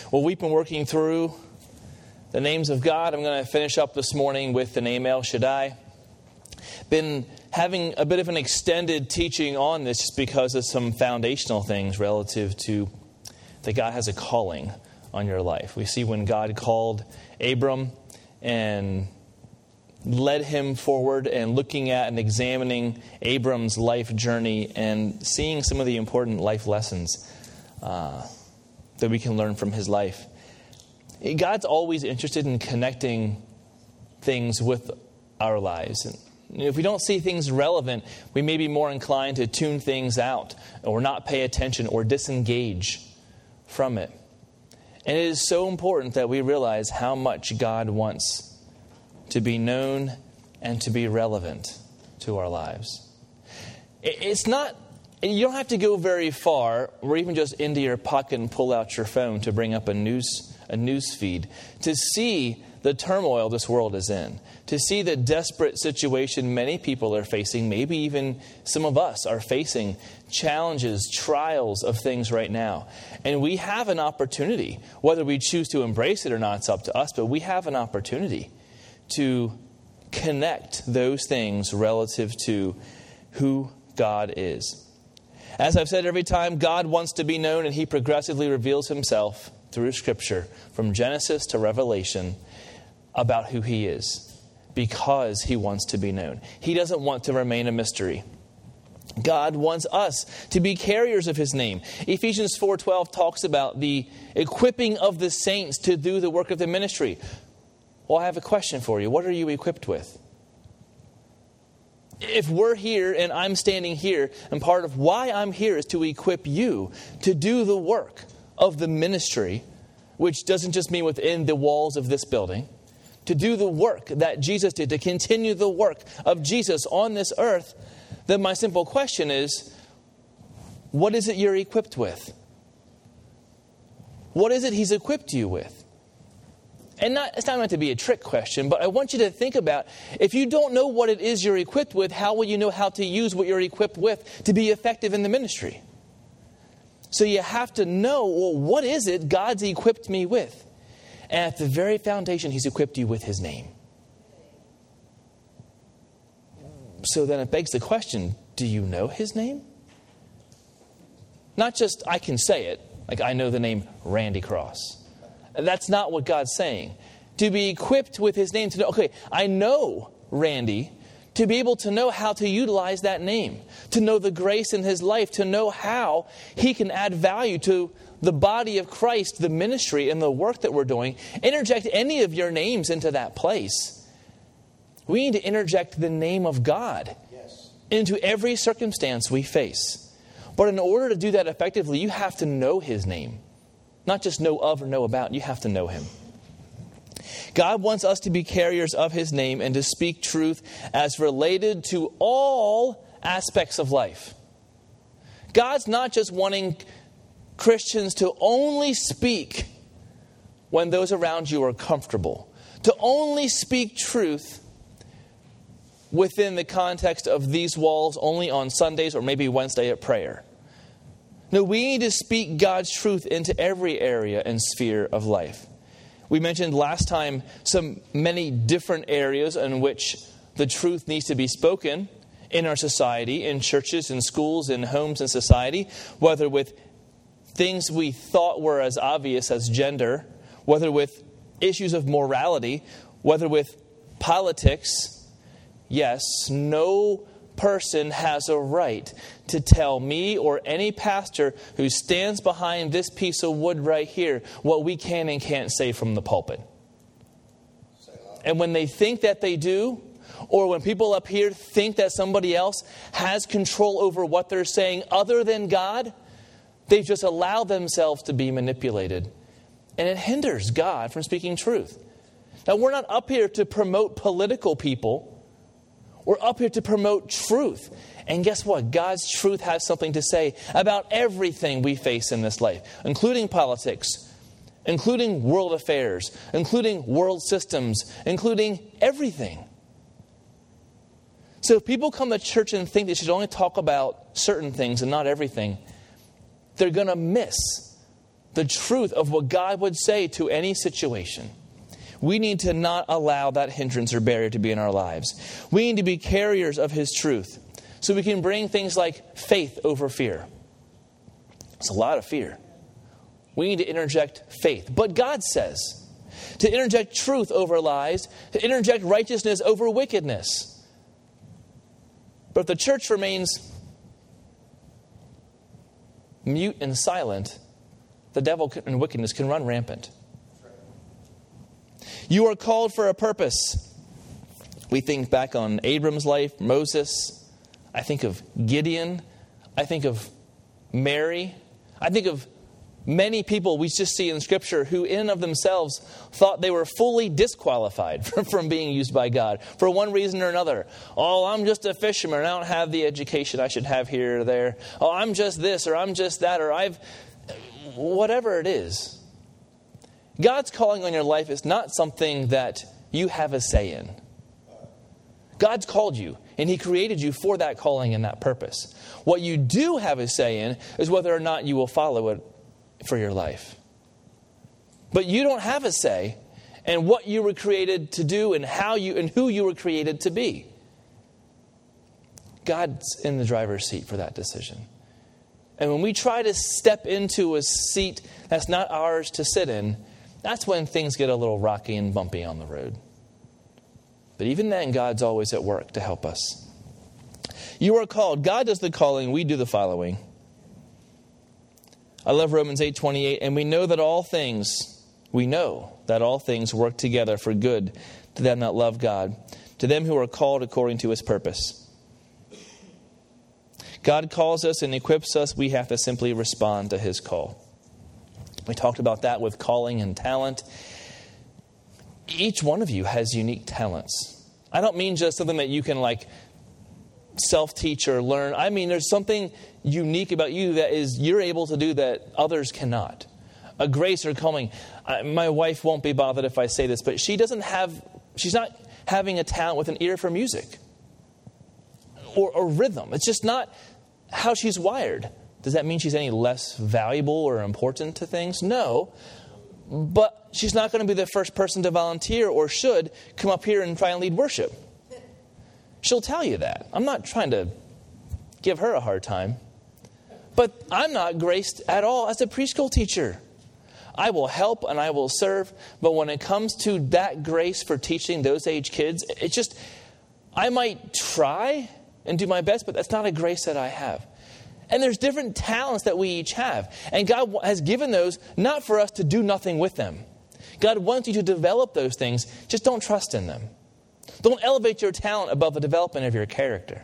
Well, we've been working through the names of God. I'm going to finish up this morning with the name El Shaddai. Been having a bit of an extended teaching on this just because of some foundational things relative to that God has a calling on your life. We see when God called Abram and led him forward and looking at and examining Abram's life journey and seeing some of the important life lessons that we can learn from his life. God's always interested in connecting things with our lives. And if we don't see things relevant, we may be more inclined to tune things out or not pay attention or disengage from it. And it is so important that we realize how much God wants to be known and to be relevant to our lives. It's not, you don't have to go very far or even just into your pocket and pull out your phone to bring up a news feed to see the turmoil this world is in, to see the desperate situation many people are facing, maybe even some of us are facing challenges, trials of things right now. And we have an opportunity, whether we choose to embrace it or not, it's up to us, but we have an opportunity to connect those things relative to who God is. As I've said every time, God wants to be known, and He progressively reveals Himself through Scripture, from Genesis to Revelation, about who He is, because He wants to be known. He doesn't want to remain a mystery. God wants us to be carriers of His name. Ephesians 4:12 talks about the equipping of the saints to do the work of the ministry. Well, I have a question for you. What are you equipped with? If we're here and I'm standing here, and part of why I'm here is to equip you to do the work of the ministry, which doesn't just mean within the walls of this building, to do the work that Jesus did, to continue the work of Jesus on this earth, then my simple question is, what is it you're equipped with? What is it He's equipped you with? And it's not meant to be a trick question, but I want you to think about, if you don't know what it is you're equipped with, how will you know how to use what you're equipped with to be effective in the ministry? So you have to know, well, what is it God's equipped me with? And at the very foundation, He's equipped you with His name. So then it begs the question, do you know His name? Not just, I can say it, like I know the name Randy Cross. That's not what God's saying. To be equipped with His name, to know, okay, I know Randy, to be able to know how to utilize that name, to know the grace in his life, to know how he can add value to the body of Christ, the ministry and the work that we're doing. Interject any of your names into that place. We need to interject the name of God into every circumstance we face. But in order to do that effectively, you have to know His name. Not just know of or know about, you have to know Him. God wants us to be carriers of His name and to speak truth as related to all aspects of life. God's not just wanting Christians to only speak when those around you are comfortable, to only speak truth within the context of these walls only on Sundays or maybe Wednesday at prayer. No, we need to speak God's truth into every area and sphere of life. We mentioned last time many different areas in which the truth needs to be spoken in our society, in churches, in schools, in homes, and society, whether with things we thought were as obvious as gender, whether with issues of morality, whether with politics. Yes, no person has a right to tell me or any pastor who stands behind this piece of wood right here what we can and can't say from the pulpit. And when they think that they do, or when people up here think that somebody else has control over what they're saying other than God, they just allow themselves to be manipulated. And it hinders God from speaking truth. Now, we're not up here to promote political people. We're up here to promote truth. And guess what? God's truth has something to say about everything we face in this life, including politics, including world affairs, including world systems, including everything. So if people come to church and think they should only talk about certain things and not everything, they're going to miss the truth of what God would say to any situation, we need to not allow that hindrance or barrier to be in our lives. We need to be carriers of His truth so we can bring things like faith over fear. It's a lot of fear. We need to interject faith. But God says to interject truth over lies, to interject righteousness over wickedness. But if the church remains mute and silent, the devil and wickedness can run rampant. You are called for a purpose. We think back on Abram's life, Moses. I think of Gideon. I think of Mary. I think of many people we just see in Scripture who in and of themselves thought they were fully disqualified from being used by God for one reason or another. Oh, I'm just a fisherman. I don't have the education I should have here or there. Oh, I'm just this or I'm just that or whatever it is. God's calling on your life is not something that you have a say in. God's called you, and He created you for that calling and that purpose. What you do have a say in is whether or not you will follow it for your life. But you don't have a say in what you were created to do and how you and who you were created to be. God's in the driver's seat for that decision. And when we try to step into a seat that's not ours to sit in, that's when things get a little rocky and bumpy on the road. But even then, God's always at work to help us. You are called. God does the calling. We do the following. I love Romans 8:28. And we know that all things work together for good to them that love God, to them who are called according to His purpose. God calls us and equips us. We have to simply respond to His call. We talked about that with calling and talent. Each one of you has unique talents. I don't mean just something that you can self-teach or learn. I mean there's something unique about you that is you're able to do that others cannot. A grace or calling. My wife won't be bothered if I say this, but she's not having a talent with an ear for music or rhythm. It's just not how she's wired. Does that mean she's any less valuable or important to things? No. But she's not going to be the first person to volunteer or should come up here and try and lead worship. She'll tell you that. I'm not trying to give her a hard time. But I'm not graced at all as a preschool teacher. I will help and I will serve. But when it comes to that grace for teaching those age kids, it's just, I might try and do my best, but that's not a grace that I have. And there's different talents that we each have. And God has given those not for us to do nothing with them. God wants you to develop those things. Just don't trust in them. Don't elevate your talent above the development of your character.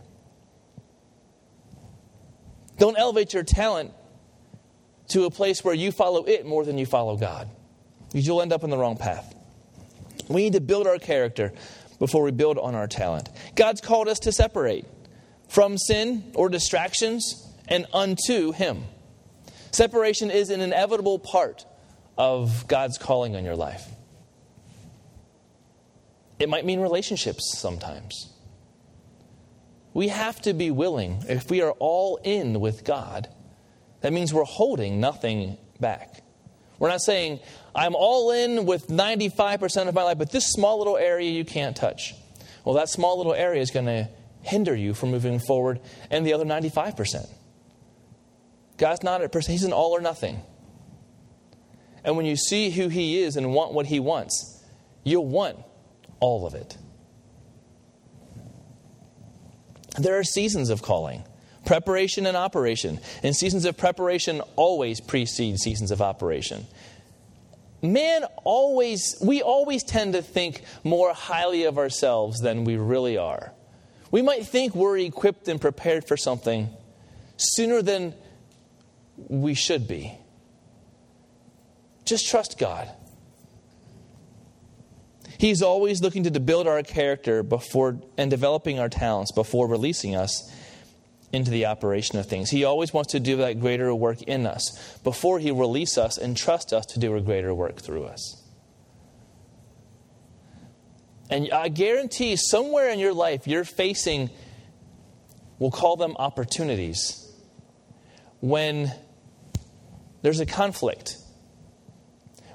Don't elevate your talent to a place where you follow it more than you follow God. Because you'll end up in the wrong path. We need to build our character before we build on our talent. God's called us to separate from sin or distractions and unto Him. Separation is an inevitable part of God's calling on your life. It might mean relationships sometimes. We have to be willing. If we are all in with God, that means we're holding nothing back. We're not saying, I'm all in with 95% of my life, but this small little area you can't touch. Well, that small little area is going to hinder you from moving forward and the other 95%. God's not a person. He's an all or nothing. And when you see who He is and want what He wants, you'll want all of it. There are seasons of calling, preparation and operation. And seasons of preparation always precede seasons of operation. We always tend to think more highly of ourselves than we really are. We might think we're equipped and prepared for something sooner than we should be. Just trust God. He's always looking to build our character and developing our talents before releasing us into the operation of things. He always wants to do that greater work in us before He releases us and trusts us to do a greater work through us. And I guarantee somewhere in your life you're facing, we'll call them opportunities, when there's a conflict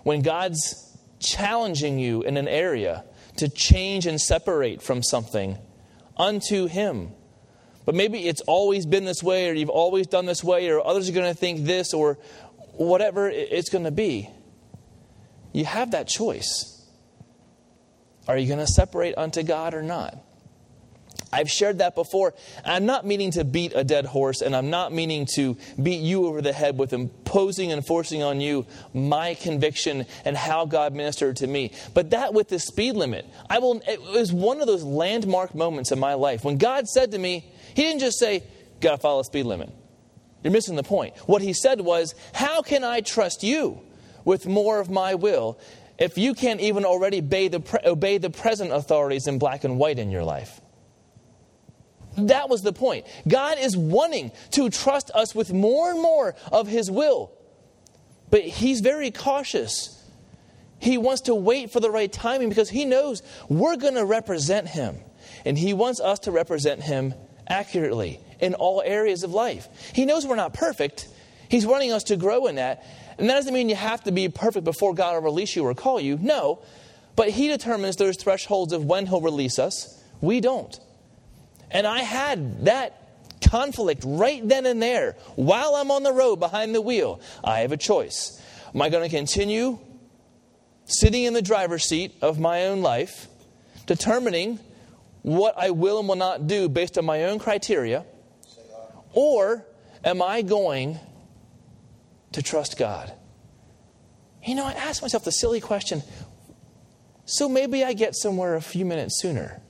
when God's challenging you in an area to change and separate from something unto Him. But maybe it's always been this way, or you've always done this way, or others are going to think this, or whatever it's going to be. You have that choice. Are you going to separate unto God or not? I've shared that before. I'm not meaning to beat a dead horse, and I'm not meaning to beat you over the head with imposing and forcing on you my conviction and how God ministered to me. But that with the speed limit, it was one of those landmark moments in my life. When God said to me, He didn't just say, got to follow the speed limit. You're missing the point. What He said was, how can I trust you with more of my will if you can't even already obey the present authorities in black and white in your life? That was the point. God is wanting to trust us with more and more of His will. But He's very cautious. He wants to wait for the right timing because He knows we're going to represent Him. And He wants us to represent Him accurately in all areas of life. He knows we're not perfect. He's wanting us to grow in that. And that doesn't mean you have to be perfect before God will release you or call you. No. But He determines those thresholds of when He'll release us. We don't. And I had that conflict right then and there while I'm on the road behind the wheel. I have a choice. Am I going to continue sitting in the driver's seat of my own life, determining what I will and will not do based on my own criteria? Or am I going to trust God? I asked myself the silly question, so maybe I get somewhere a few minutes sooner.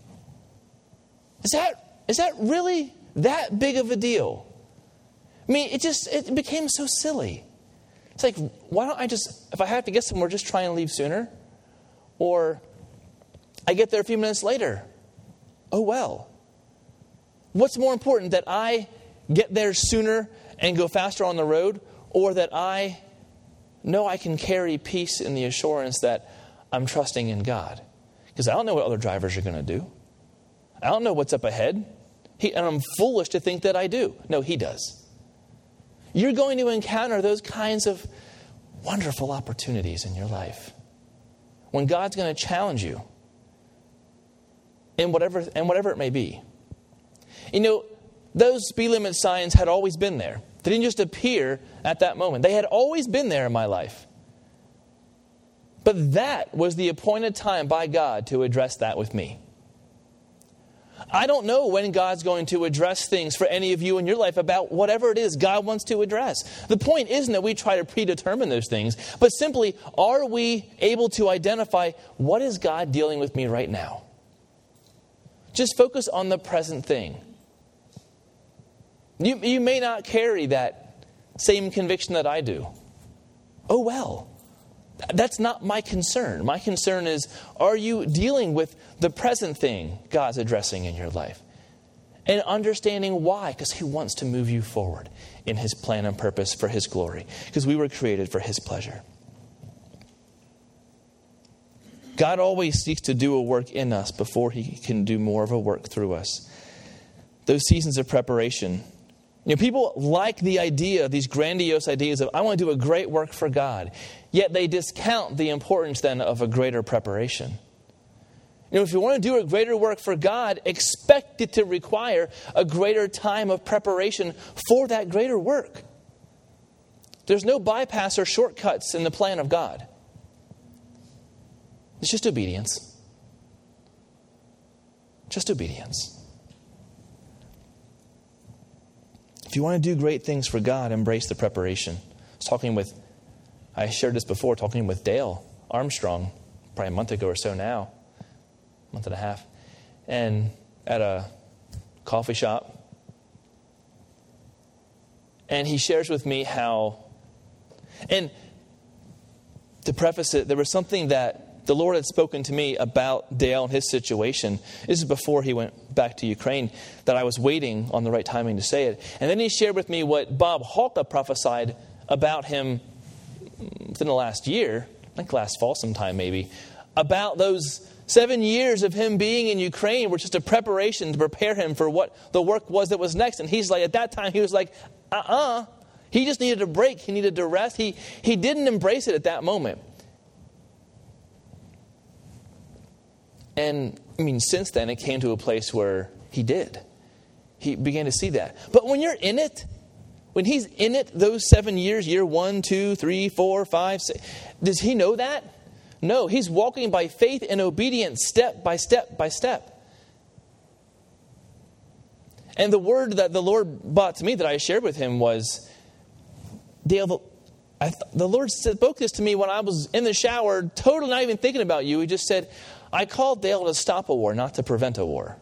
Is that really that big of a deal? I mean, it became so silly. It's like, why don't I just, if I have to get somewhere, just try and leave sooner? Or I get there a few minutes later. Oh, well. What's more important, that I get there sooner and go faster on the road, or that I know I can carry peace in the assurance that I'm trusting in God? Because I don't know what other drivers are going to do. I don't know what's up ahead. And I'm foolish to think that I do. No, He does. You're going to encounter those kinds of wonderful opportunities in your life when God's going to challenge you in whatever it may be. Those speed limit signs had always been there. They didn't just appear at that moment. They had always been there in my life. But that was the appointed time by God to address that with me. I don't know when God's going to address things for any of you in your life about whatever it is God wants to address. The point isn't that we try to predetermine those things, but simply, are we able to identify what is God dealing with me right now? Just focus on the present thing. You may not carry that same conviction that I do. Oh well. That's not my concern. My concern is, are you dealing with the present thing God's addressing in your life? And understanding why. Because He wants to move you forward in His plan and purpose for His glory. Because we were created for His pleasure. God always seeks to do a work in us before He can do more of a work through us. Those seasons of preparation. People like the idea, these grandiose ideas of, I want to do a great work for God. Yet they discount the importance then of a greater preparation. If you want to do a greater work for God, expect it to require a greater time of preparation for that greater work. There's no bypass or shortcuts in the plan of God. It's just obedience. Just obedience. If you want to do great things for God, embrace the preparation. I shared this before, talking with Dale Armstrong, probably a month ago or so now, month and a half, and at a coffee shop. And he shares with me how, and to preface it, there was something that the Lord had spoken to me about Dale and his situation. This is before he went back to Ukraine, that I was waiting on the right timing to say it. And then he shared with me what Bob Halka prophesied about him within the last year, I think last fall sometime maybe, about those 7 years of him being in Ukraine were just a preparation to prepare him for what the work was that was next. And he's like, at that time, he was like, He just needed a break. He needed to rest. He didn't embrace it at that moment. And, since then, it came to a place where he did. He began to see that. But when you're in it, when he's in it, those 7 years, year 1, 2, 3, 4, 5, 6, does he know that? No, he's walking by faith and obedience, step by step by step. And the word that the Lord brought to me that I shared with him was, Dale, the Lord spoke this to me when I was in the shower, totally not even thinking about you. He just said, I called Dale to stop a war, not to prevent a war.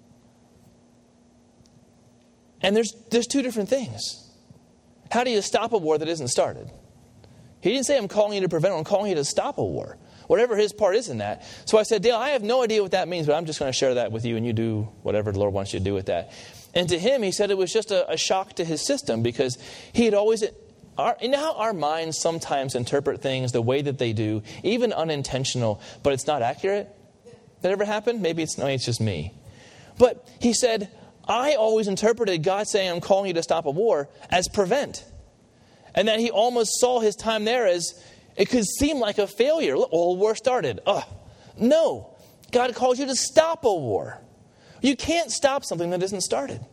And there's two different things. How do you stop a war that isn't started? He didn't say, I'm calling you to prevent it. I'm calling you to stop a war. Whatever his part is in that. So I said, Dale, I have no idea what that means, but I'm just going to share that with you, and you do whatever the Lord wants you to do with that. And to him, he said it was just a shock to his system, because he had always... you know how our minds sometimes interpret things the way that they do, even unintentional, but it's not accurate? That ever happened? Maybe it's just me. But he said, I always interpreted God saying, I'm calling you to stop a war, as prevent. And that he almost saw his time there as, it could seem like a failure. Look, the war started. No, God calls you to stop a war. You can't stop something that isn't started.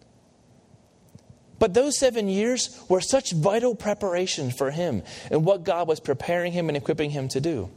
But those 7 years were such vital preparation for him and what God was preparing him and equipping him to do.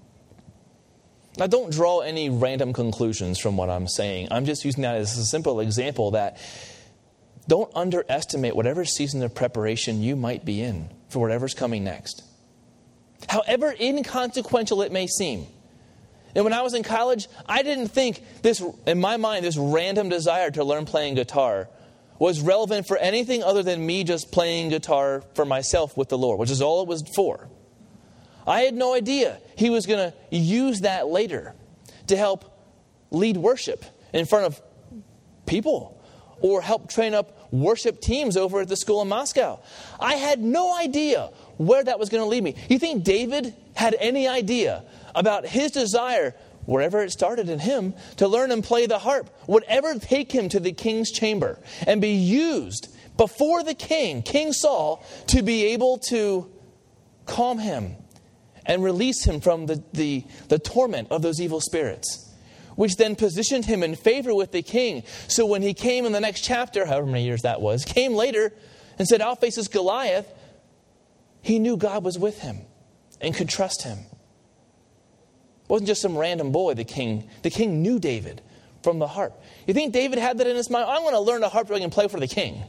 Now, don't draw any random conclusions from what I'm saying. I'm just using that as a simple example that don't underestimate whatever season of preparation you might be in for whatever's coming next. However inconsequential it may seem. And when I was in college, I didn't think this, in my mind, this random desire to learn playing guitar was relevant for anything other than me just playing guitar for myself with the Lord, which is all it was for. I had no idea he was going to use that later to help lead worship in front of people or help train up worship teams over at the school in Moscow. I had no idea where that was going to lead me. You think David had any idea about his desire, wherever it started in him, to learn and play the harp would ever take him to the king's chamber and be used before the king, King Saul, to be able to calm him and release him from the torment of those evil spirits, which then positioned him in favor with the king. So when he came in the next chapter, however many years that was, came later and said, I'll face this Goliath, he knew God was with him and could trust him. It wasn't just some random boy, the king. The king knew David from the harp. You think David had that in his mind? I want to learn a harp so I can play for the king.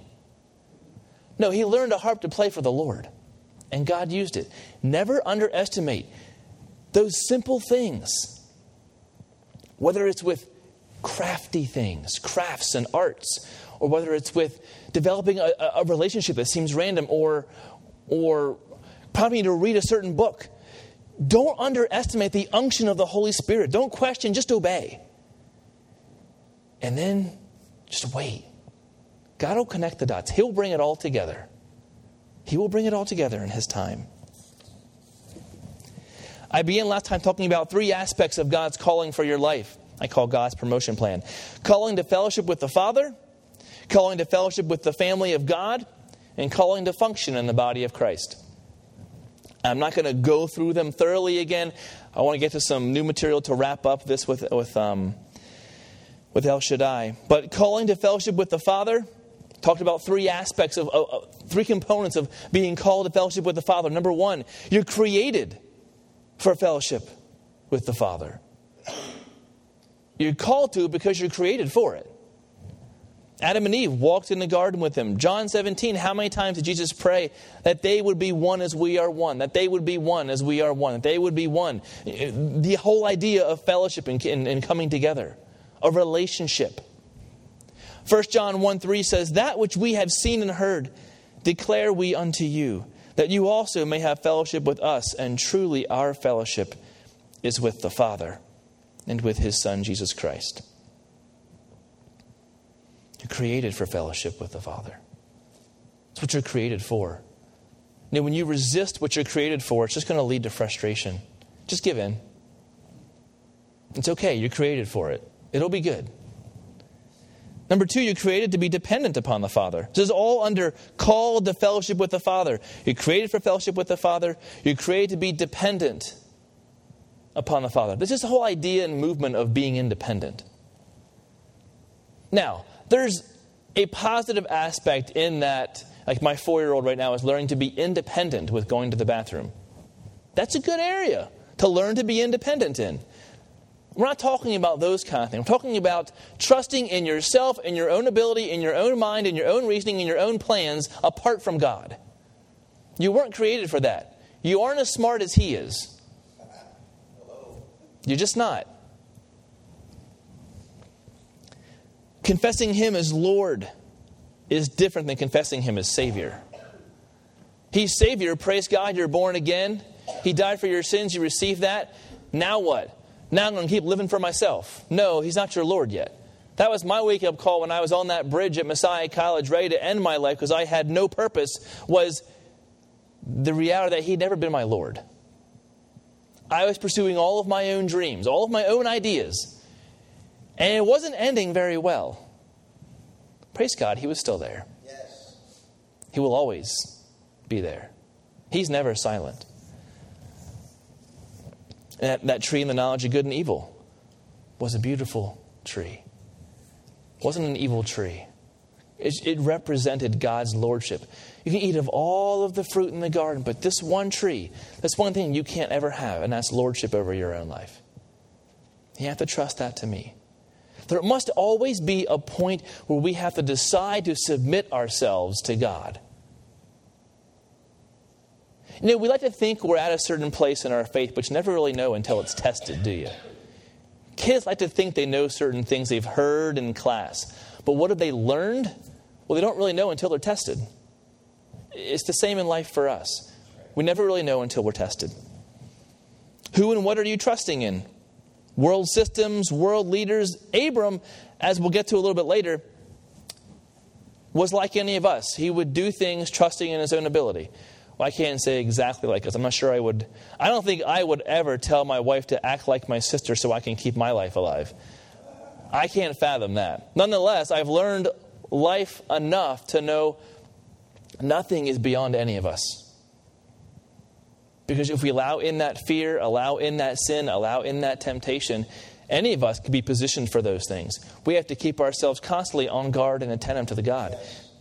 No, he learned a harp to play for the Lord. And God used it. Never underestimate those simple things. Whether it's with crafty things, crafts and arts, or whether it's with developing a relationship that seems random, or prompting you to read a certain book. Don't underestimate the unction of the Holy Spirit. Don't question, just obey. And then just wait. God will connect the dots. He'll bring it all together. He will bring it all together in His time. I began last time talking about 3 aspects of God's calling for your life. I call God's promotion plan. Calling to fellowship with the Father, calling to fellowship with the family of God, and calling to function in the body of Christ. I'm not going to go through them thoroughly again. I want to get to some new material to wrap up this with El Shaddai. But calling to fellowship with the Father, talked about 3 aspects of 3 components of being called to fellowship with the Father. Number 1, you're created for fellowship with the Father. You're called to it because you're created for it. Adam and Eve walked in the garden with Him. John 17, how many times did Jesus pray that they would be one as we are one? That they would be one as we are one. That they would be one. The whole idea of fellowship and coming together. A relationship. 1 John 1:3 says, that which we have seen and heard, declare we unto you, that you also may have fellowship with us. And truly our fellowship is with the Father and with His Son, Jesus Christ. You're created for fellowship with the Father. That's what you're created for. Now, when you resist what you're created for, it's just going to lead to frustration. Just give in. It's okay. You're created for it. It'll be good. Number 2, you're created to be dependent upon the Father. This is all under called to fellowship with the Father. You're created for fellowship with the Father. You're created to be dependent upon the Father. This is the whole idea and movement of being independent. Now, there's a positive aspect in that, like my 4-year-old right now is learning to be independent with going to the bathroom. That's a good area to learn to be independent in. We're not talking about those kind of things. We're talking about trusting in yourself, in your own ability, in your own mind, in your own reasoning, in your own plans, apart from God. You weren't created for that. You aren't as smart as He is. You're just not. Confessing Him as Lord is different than confessing Him as Savior. He's Savior. Praise God, you're born again. He died for your sins. You received that. Now what? Now I'm going to keep living for myself. No, He's not your Lord yet. That was my wake-up call when I was on that bridge at Messiah College ready to end my life because I had no purpose, was the reality that He'd never been my Lord. I was pursuing all of my own dreams, all of my own ideas. And it wasn't ending very well. Praise God, He was still there. Yes. He will always be there. He's never silent. And that tree in the knowledge of good and evil was a beautiful tree. It wasn't an evil tree. It represented God's lordship. You can eat of all of the fruit in the garden, but this one tree, that's one thing you can't ever have, and that's lordship over your own life. You have to trust that to me. There must always be a point where we have to decide to submit ourselves to God. You know, we like to think we're at a certain place in our faith, but you never really know until it's tested, do you? Kids like to think they know certain things they've heard in class. But what have they learned? Well, they don't really know until they're tested. It's the same in life for us. We never really know until we're tested. Who and what are you trusting in? World systems, world leaders. Abram, as we'll get to a little bit later, was like any of us. He would do things trusting in his own ability. Well, I can't say exactly like us. I'm not sure I would. I don't think I would ever tell my wife to act like my sister so I can keep my life alive. I can't fathom that. Nonetheless, I've learned life enough to know nothing is beyond any of us. Because if we allow in that fear, allow in that sin, allow in that temptation, any of us could be positioned for those things. We have to keep ourselves constantly on guard and attentive to the God.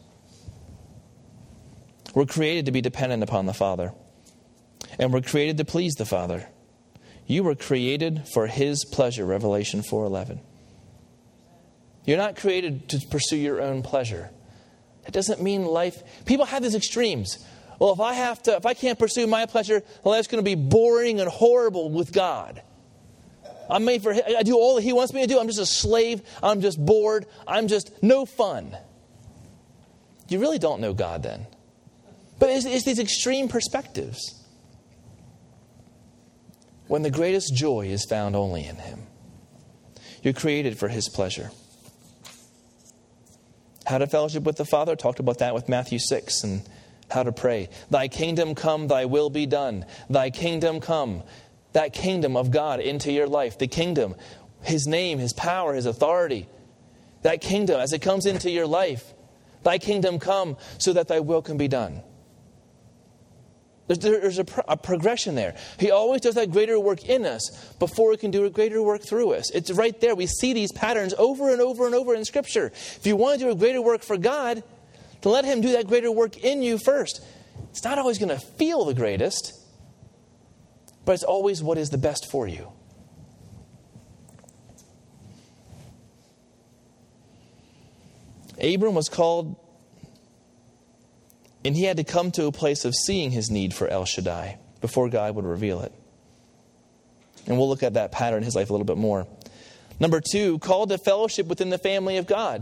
We're created to be dependent upon the Father. And we're created to please the Father. You were created for His pleasure, Revelation 4:11. You're not created to pursue your own pleasure. That doesn't mean life. People have these extremes. Well, if I can't pursue my pleasure, life's going to be boring and horrible with God. I'm made for, I do all that He wants me to do. I'm just a slave. I'm just bored. I'm just no fun. You really don't know God then. But it's these extreme perspectives. When the greatest joy is found only in Him. You're created for His pleasure. How to fellowship with the Father, talked about that with Matthew 6 and how to pray. Thy kingdom come, thy will be done. Thy kingdom come. That kingdom of God into your life. The kingdom, His name, His power, His authority. That kingdom as it comes into your life. Thy kingdom come so that thy will can be done. There's a progression there. He always does that greater work in us before He can do a greater work through us. It's right there. We see these patterns over and over and over in Scripture. If you want to do a greater work for God, to let Him do that greater work in you first. It's not always going to feel the greatest, but it's always what is the best for you. Abram was called, and he had to come to a place of seeing his need for El Shaddai before God would reveal it. And we'll look at that pattern in his life a little bit more. Number 2, called to fellowship within the family of God.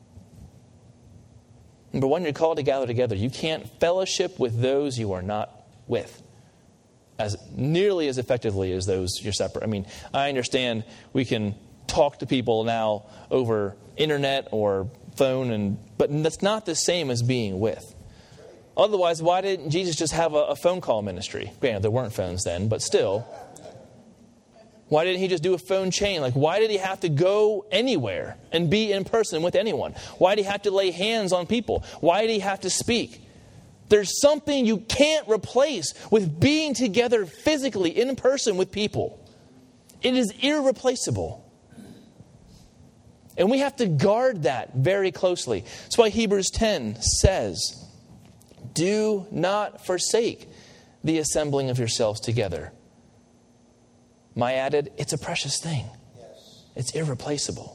Number 1, you're called to gather together. You can't fellowship with those you are not with as nearly as effectively as those you're separate. I mean, I understand we can talk to people now over internet or phone, but that's not the same as being with. Otherwise, why didn't Jesus just have a phone call ministry? Granted, there weren't phones then, but still. Why didn't he just do a phone chain? Like, why did he have to go anywhere and be in person with anyone? Why did he have to lay hands on people? Why did he have to speak? There's something you can't replace with being together physically in person with people. It is irreplaceable. And we have to guard that very closely. That's why Hebrews 10 says, do not forsake the assembling of yourselves together. My added, it's a precious thing. Yes. It's irreplaceable.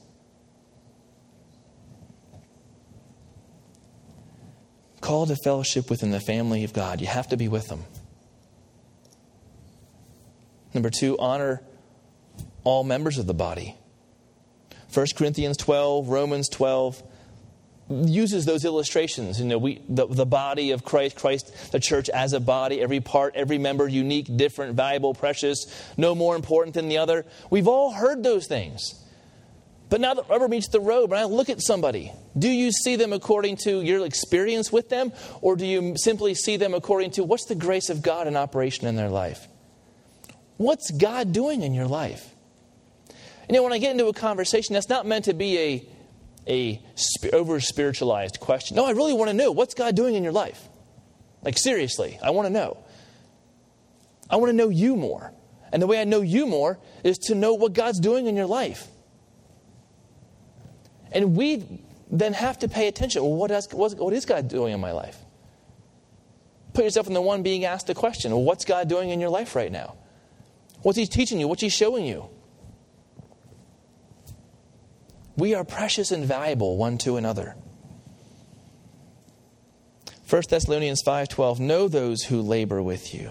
Call to fellowship within the family of God. You have to be with them. Number 2, honor all members of the body. 1 Corinthians 12, Romans 12 uses those illustrations. The body of Christ, the church as a body, every part, every member, unique, different, valuable, precious, no more important than the other. We've all heard those things. But now that rubber meets the road, when I look at somebody, do you see them according to your experience with them? Or do you simply see them according to what's the grace of God in operation in their life? What's God doing in your life? When I get into a conversation, that's not meant to be a over-spiritualized question. No, I really want to know, what's God doing in your life? Like, seriously, I want to know. I want to know you more. And the way I know you more is to know what God's doing in your life. And we then have to pay attention. Well, what is God doing in my life? Put yourself in the one being asked the question. Well, what's God doing in your life right now? What's He teaching you? What's He showing you? We are precious and valuable one to another. 1 Thessalonians 5:12, know those who labor with you.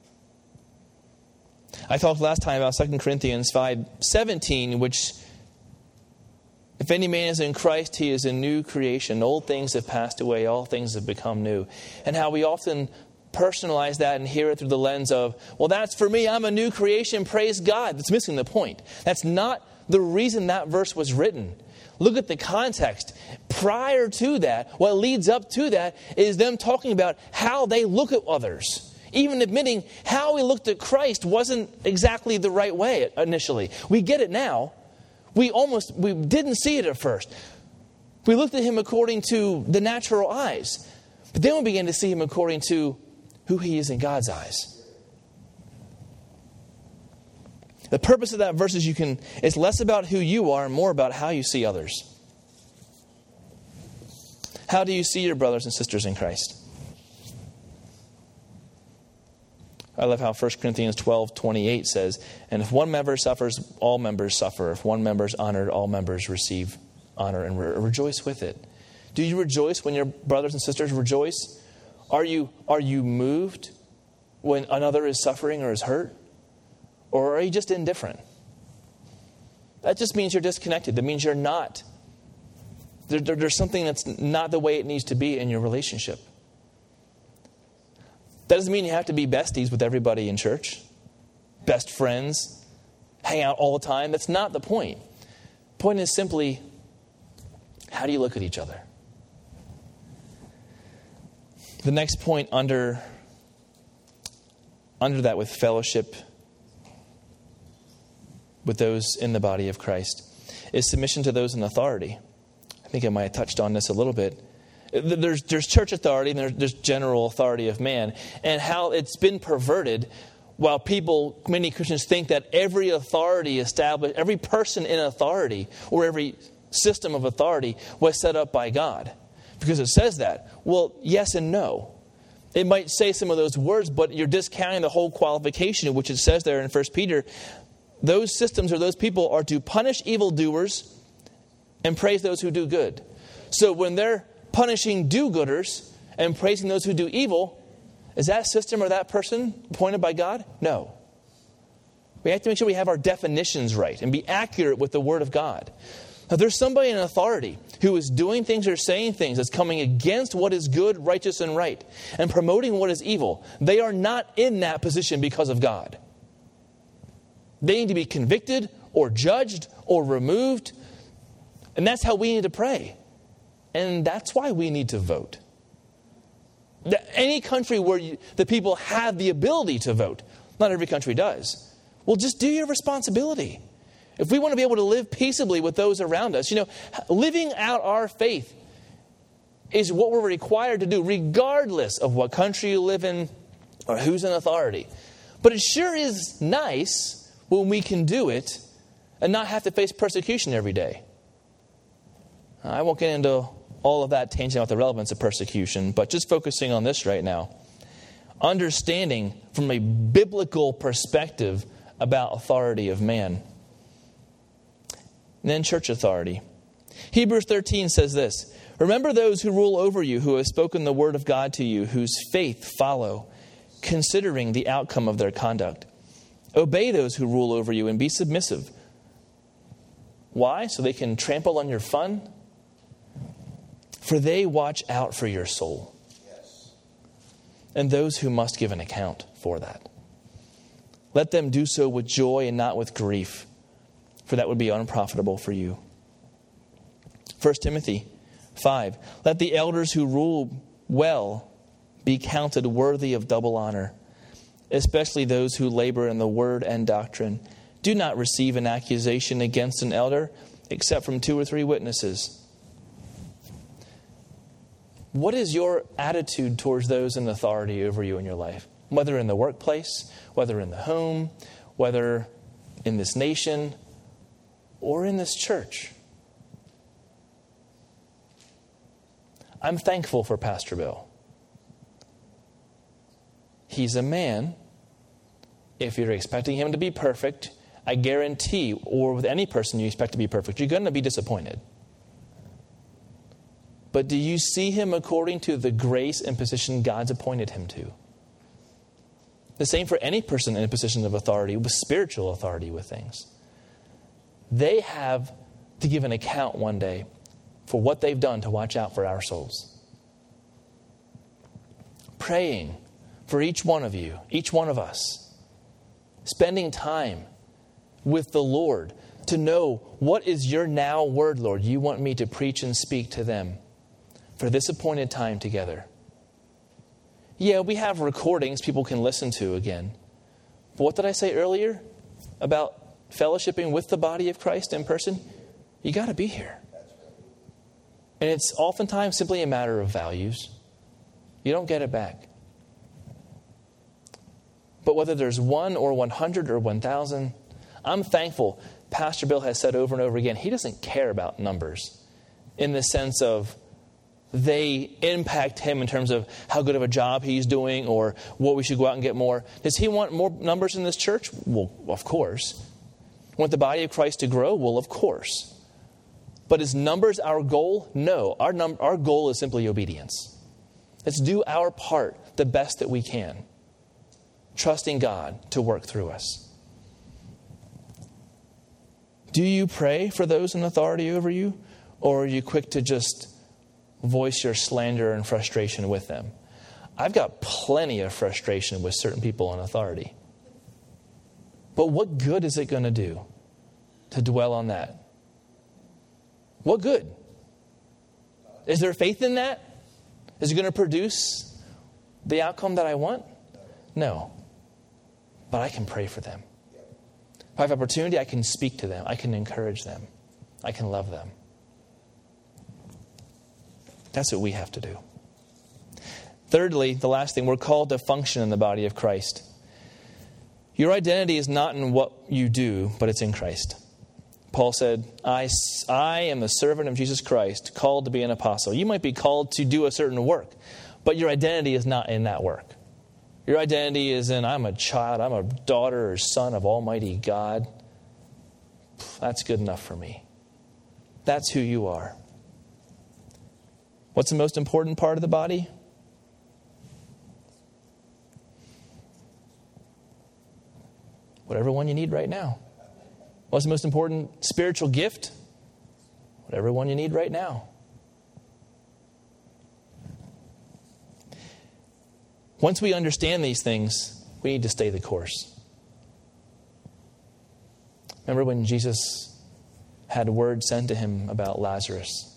I talked last time about 2 Corinthians 5:17, which, if any man is in Christ, he is a new creation. Old things have passed away, all things have become new. And how we often personalize that and hear it through the lens of, well, that's for me, I'm a new creation, praise God. That's missing the point. That's not the reason that verse was written. Look at the context. Prior to that, what leads up to that is them talking about how they look at others. Even admitting how we looked at Christ wasn't exactly the right way initially. We get it now. We didn't see it at first. We looked at Him according to the natural eyes. But then we began to see Him according to who He is in God's eyes. The purpose of that verse is it's less about who you are and more about how you see others. How do you see your brothers and sisters in Christ? I love how 1 Corinthians 12:28 says, and if one member suffers, all members suffer. If one member is honored, all members receive honor and rejoice with it. Do you rejoice when your brothers and sisters rejoice? Are you moved when another is suffering or is hurt? Or are you just indifferent? That just means you're disconnected. That means you're not. There's something that's not the way it needs to be in your relationship. That doesn't mean you have to be besties with everybody in church. Best friends. Hang out all the time. That's not the point. The point is simply, how do you look at each other? The next point under that with fellowship with those in the body of Christ is submission to those in authority. I think I might have touched on this a little bit. There's church authority and there's general authority of man, and how it's been perverted. While many Christians think that every authority established, every person in authority or every system of authority was set up by God. Because it says that. Well, yes and no. It might say some of those words, but you're discounting the whole qualification, which it says there in 1 Peter. Those systems or those people are to punish evildoers and praise those who do good. So when they're punishing do-gooders and praising those who do evil, is that system or that person appointed by God? No. We have to make sure we have our definitions right and be accurate with the Word of God. Now, there's somebody in authority who is doing things or saying things that's coming against what is good, righteous, and right, and promoting what is evil. They are not in that position because of God. They need to be convicted or judged or removed. And that's how we need to pray. And that's why we need to vote. Any country where the people have the ability to vote, not every country does. Well, just do your responsibility. If we want to be able to live peaceably with those around us, living out our faith is what we're required to do, regardless of what country you live in or who's in authority. But it sure is nice when we can do it and not have to face persecution every day. I won't get into all of that, changing out the relevance of persecution, but just focusing on this right now. Understanding from a biblical perspective about authority of man. And then church authority. Hebrews 13 says this, remember those who rule over you, who have spoken the word of God to you, whose faith follow, considering the outcome of their conduct. Obey those who rule over you and be submissive. Why? So they can trample on your fun? For they watch out for your soul. Yes. And those who must give an account for that. Let them do so with joy and not with grief, for that would be unprofitable for you. 1 Timothy 5. Let the elders who rule well be counted worthy of double honor, especially those who labor in the word and doctrine. Do not receive an accusation against an elder except from 2 or 3 witnesses. What is your attitude towards those in authority over you in your life? Whether in the workplace, whether in the home, whether in this nation, or in this church. I'm thankful for Pastor Bill. He's a man. If you're expecting him to be perfect, I guarantee, or with any person you expect to be perfect, you're going to be disappointed. But do you see him according to the grace and position God's appointed him to? The same for any person in a position of authority, with spiritual authority with things. They have to give an account one day for what they've done to watch out for our souls. Praying for each one of you, each one of us. Spending time with the Lord to know what is your now word, Lord, you want me to preach and speak to them for this appointed time together. Yeah, we have recordings people can listen to again. But what did I say earlier about fellowshipping with the body of Christ in person? You got to be here. And it's oftentimes simply a matter of values. You don't get it back. But whether there's 1 or 100 or 1,000, I'm thankful Pastor Bill has said over and over again, he doesn't care about numbers in the sense of they impact him in terms of how good of a job he's doing or what we should go out and get more. Does he want more numbers in this church? Well, of course. Want the body of Christ to grow? Well, of course. But is numbers our goal? No. Our goal is simply obedience. Let's do our part the best that we can, trusting God to work through us. Do you pray for those in authority over you? Or are you quick to just voice your slander and frustration with them? I've got plenty of frustration with certain people in authority. But what good is it going to do to dwell on that? What good? Is there faith in that? Is it going to produce the outcome that I want? No. But I can pray for them. If I have opportunity, I can speak to them. I can encourage them. I can love them. That's what we have to do. Thirdly, the last thing, we're called to function in the body of Christ. Your identity is not in what you do, but it's in Christ. Paul said, I am the servant of Jesus Christ, called to be an apostle. You might be called to do a certain work, but your identity is not in that work. Your identity is in, I'm a child, I'm a daughter or son of Almighty God. That's good enough for me. That's who you are. What's the most important part of the body? Whatever one you need right now. What's the most important spiritual gift? Whatever one you need right now. Once we understand these things, we need to stay the course. Remember when Jesus had word sent to him about Lazarus?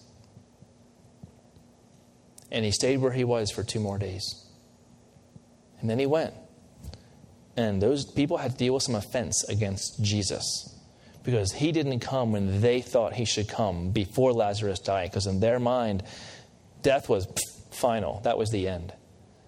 And he stayed where he was for 2 more days. And then he went. And those people had to deal with some offense against Jesus because he didn't come when they thought he should come before Lazarus died, because in their mind, death was final. That was the end.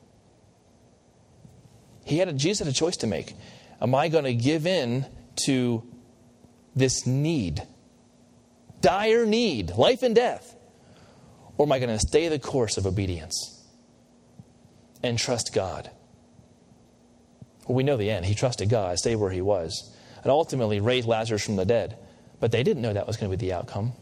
Jesus had a choice to make. Am I going to give in to this need, dire need, life and death? Or am I going to stay the course of obedience and trust God? Well, we know the end. He trusted God, stayed where he was, and ultimately raised Lazarus from the dead. But they didn't know that was going to be the outcome.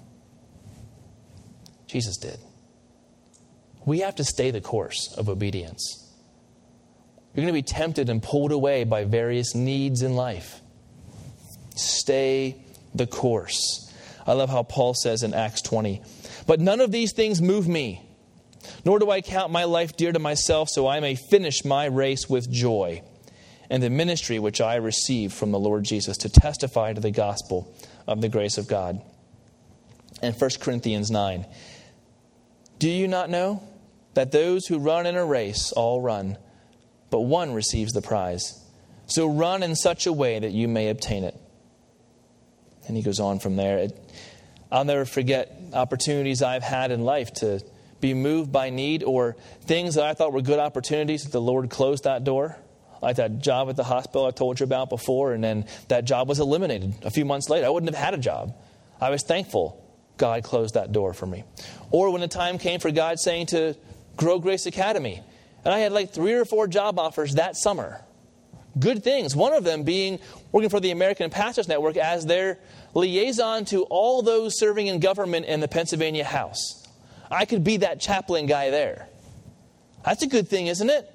Jesus did. We have to stay the course of obedience. You're going to be tempted and pulled away by various needs in life. Stay the course. I love how Paul says in Acts 20, "But none of these things move me, nor do I count my life dear to myself, so I may finish my race with joy, and the ministry which I received from the Lord Jesus to testify to the gospel of the grace of God." And 1 Corinthians 9, "Do you not know that those who run in a race all run, but one receives the prize? So run in such a way that you may obtain it." And he goes on from there. I'll never forget opportunities I've had in life to be moved by need, or things that I thought were good opportunities that the Lord closed that door. Like that job at the hospital I told you about before, and then that job was eliminated a few months later. I wouldn't have had a job. I was thankful God closed that door for me. Or when the time came for God saying to grow Grace Academy, and I had like 3 or 4 job offers that summer. Good things. One of them being working for the American Pastors Network as their liaison to all those serving in government in the Pennsylvania House. I could be that chaplain guy there. That's a good thing, isn't it?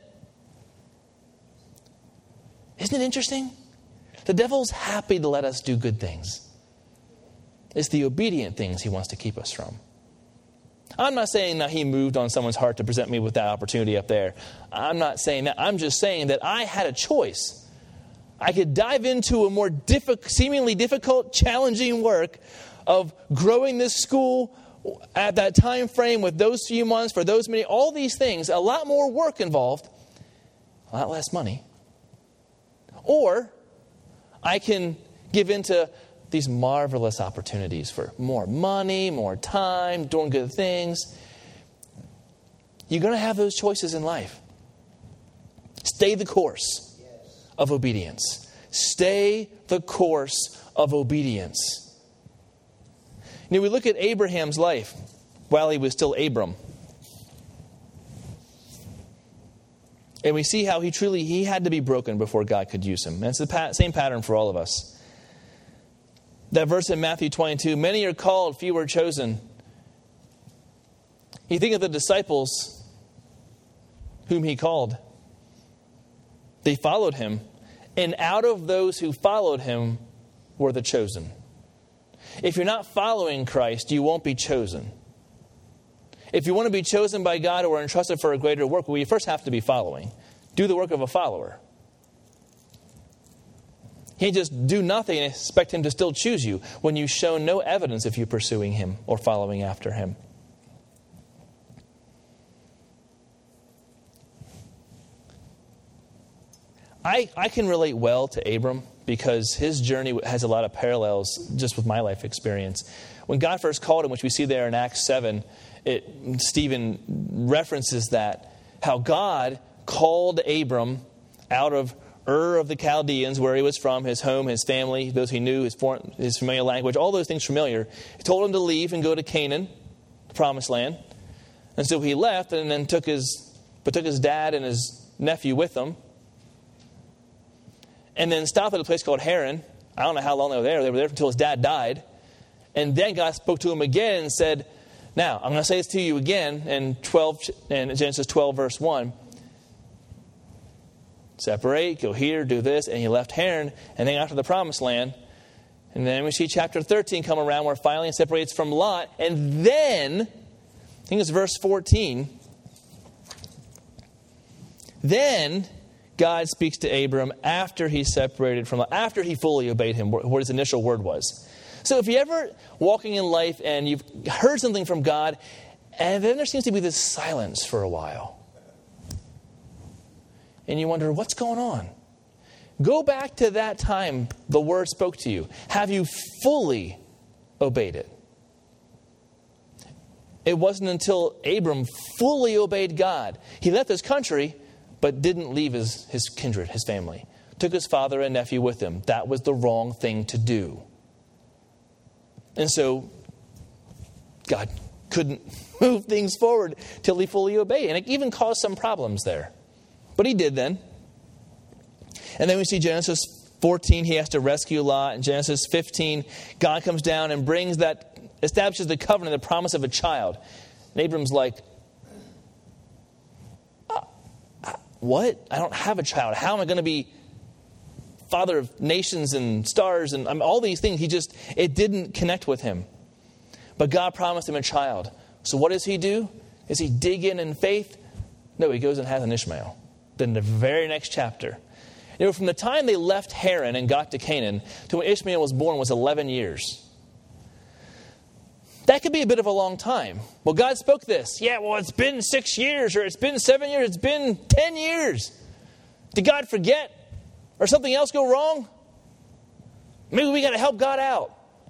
Isn't it interesting? The devil's happy to let us do good things. It's the obedient things he wants to keep us from. I'm not saying that he moved on someone's heart to present me with that opportunity up there. I'm not saying that. I'm just saying that I had a choice. I could dive into a more seemingly difficult, challenging work of growing this school at that time frame with those few months, for those many, all these things, a lot more work involved, a lot less money. Or I can give into these marvelous opportunities for more money, more time, doing good things. You're going to have those choices in life. Stay the course of obedience. Stay the course of obedience. You know, we look at Abraham's life while he was still Abram. And we see how he had to be broken before God could use him. And it's the same pattern for all of us. That verse in Matthew 22, "Many are called, few are chosen." You think of the disciples whom he called. They followed him. And out of those who followed him were the chosen. If you're not following Christ, you won't be chosen. If you want to be chosen by God or entrusted for a greater work, well, you first have to be following. Do the work of a follower. You can't just do nothing and expect him to still choose you when you've shown no evidence of you pursuing him or following after him. I can relate well to Abram because his journey has a lot of parallels just with my life experience. When God first called him, which we see there in Acts 7, Stephen references that, how God called Abram out of Ur of the Chaldeans, where he was from, his home, his family, those he knew, his familiar language, all those things familiar. He told him to leave and go to Canaan, the promised land. And so he left and then took his dad and his nephew with him. And then stopped at a place called Haran. I don't know how long they were there. They were there until his dad died. And then God spoke to him again and said, "Now, I'm going to say this to you again in Genesis 12, verse 1. Separate, go here, do this." And he left Haran and then after the promised land. And then we see chapter 13 come around where finally it separates from Lot. And then, I think it's verse 14. Then God speaks to Abram after he separated from Lot, after he fully obeyed him, what his initial word was. So if you're ever walking in life and you've heard something from God, and then there seems to be this silence for a while, and you wonder, what's going on? Go back to that time the word spoke to you. Have you fully obeyed it? It wasn't until Abram fully obeyed God. He left his country, but didn't leave his kindred, his family. Took his father and nephew with him. That was the wrong thing to do. And so God couldn't move things forward till he fully obeyed. And it even caused some problems there. But he did then. And then we see Genesis 14, he has to rescue Lot. In Genesis 15, God comes down and establishes the covenant, the promise of a child. And Abram's like, what? I don't have a child. How am I going to be father of nations and stars and all these things? It didn't connect with him. But God promised him a child. So what does he do? Does he dig in faith? No, he goes and has an Ishmael. Then the very next chapter. From the time they left Haran and got to Canaan to when Ishmael was born was 11 years. That could be a bit of a long time. Well, God spoke this. Yeah, well, it's been 6 years, or it's been 7 years, it's been 10 years. Did God forget? Or something else go wrong? Maybe we got to help God out.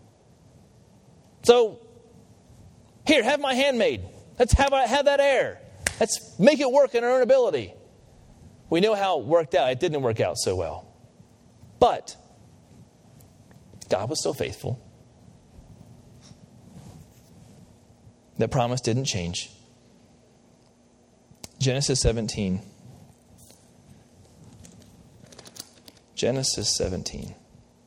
So, here, have my handmaid. Let's have that heir. Let's make it work in our own ability. We know how it worked out. It didn't work out so well. But God was still faithful. That promise didn't change. Genesis 17. Genesis 17.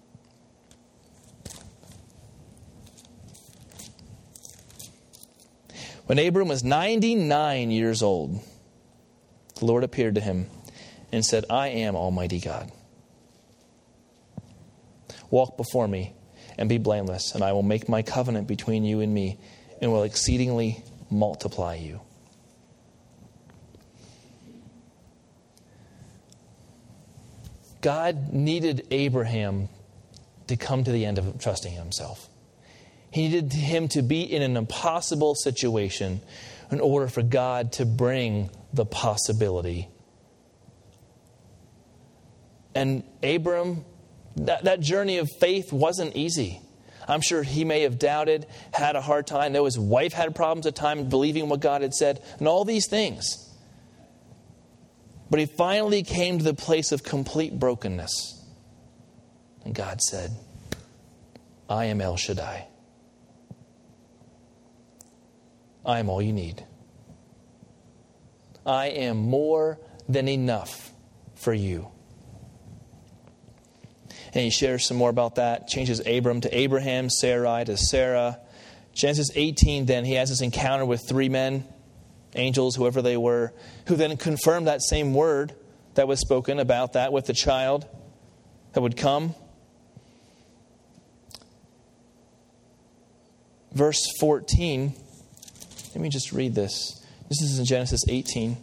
When Abram was 99 years old, the Lord appeared to him and said, I am Almighty God. Walk before me and be blameless, and I will make my covenant between you and me and will exceedingly multiply you. God needed Abraham to come to the end of trusting himself. He needed him to be in an impossible situation in order for God to bring the possibility. And Abram, that journey of faith wasn't easy. I'm sure he may have doubted, had a hard time. I know his wife had problems at times believing what God had said, and all these things. But he finally came to the place of complete brokenness. And God said, I am El Shaddai. I am all you need. I am more than enough for you. And he shares some more about that. Changes Abram to Abraham, Sarai to Sarah. Genesis 18, then he has this encounter with 3 men, angels, whoever they were, who then confirm that same word that was spoken about that with the child that would come. Verse 14, let me just read this. This is in Genesis 18.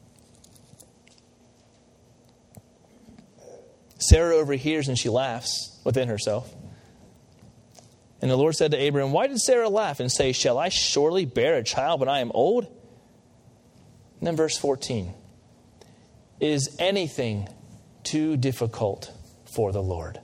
Sarah overhears and she laughs within herself. And the Lord said to Abraham, why did Sarah laugh and say, shall I surely bear a child when I am old? And then verse 14. Is anything too difficult for the Lord?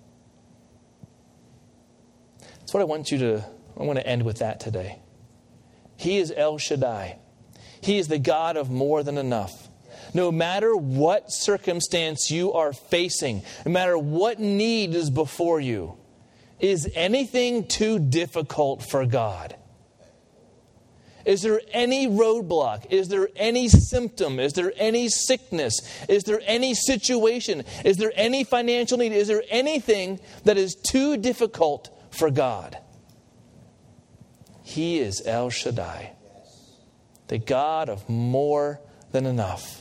That's what I want to end with that today. He is El Shaddai. He is the God of more than enough. No matter what circumstance you are facing, no matter what need is before you, is anything too difficult for God? Is there any roadblock? Is there any symptom? Is there any sickness? Is there any situation? Is there any financial need? Is there anything that is too difficult for God? He is El Shaddai, the God of more than enough.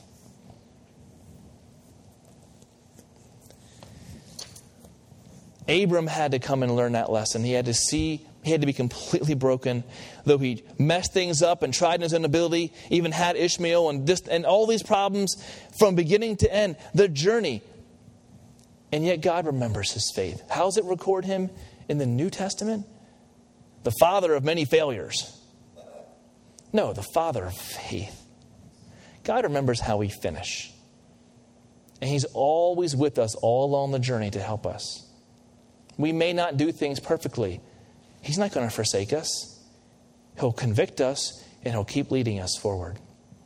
Abram had to come and learn that lesson. He had to be completely broken. Though he messed things up and tried in his own ability, even had Ishmael and all these problems from beginning to end, the journey. And yet God remembers his faith. How does it record him in the New Testament? The father of many failures. No, the father of faith. God remembers how we finish. And He's always with us all along the journey to help us. We may not do things perfectly. He's not going to forsake us. He'll convict us, and He'll keep leading us forward.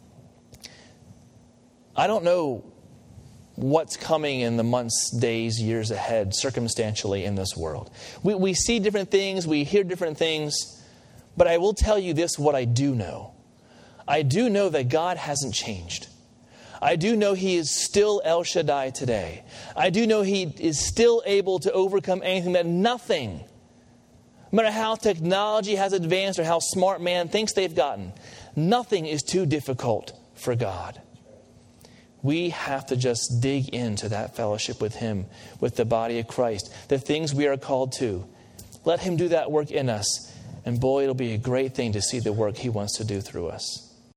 I don't know what's coming in the months, days, years ahead circumstantially in this world. We see different things, we hear different things, but I will tell you this, what I do know. I do know that God hasn't changed. I do know He is still El Shaddai today. I do know He is still able to overcome anything, that nothing, no matter how technology has advanced or how smart man thinks they've gotten, nothing is too difficult for God. We have to just dig into that fellowship with Him, with the body of Christ, the things we are called to. Let Him do that work in us. And boy, it'll be a great thing to see the work He wants to do through us.